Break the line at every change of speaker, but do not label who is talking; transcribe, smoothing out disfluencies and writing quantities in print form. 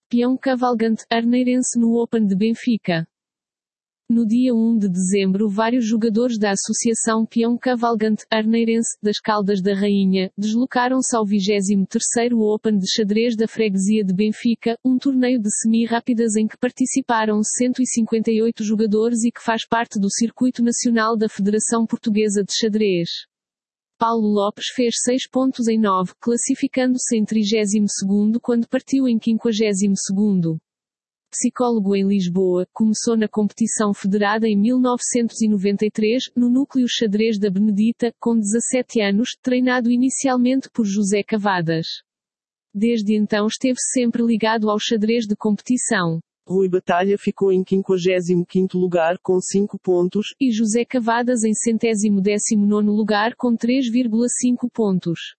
Peão Cavalgante, Arneirense no Open de Benfica. No dia 1 de dezembro, vários jogadores da Associação Peão Cavalgante, Arneirense, das Caldas da Rainha, deslocaram-se ao 23º Open de Xadrez da Freguesia de Benfica, um torneio de semi-rápidas em que participaram 158 jogadores e que faz parte do circuito nacional da Federação Portuguesa de Xadrez. Paulo Lopes fez 6 pontos em 9, classificando-se em 32º quando partiu em 52º. Psicólogo em Lisboa, começou na competição federada em 1993, no Núcleo Xadrez da Benedita, com 17 anos, treinado inicialmente por José Cavadas. Desde então esteve sempre ligado ao xadrez de competição.
Rui Batalha ficou em 55º lugar com 5 pontos,
e José Cavadas em 119º lugar com 3,5 pontos.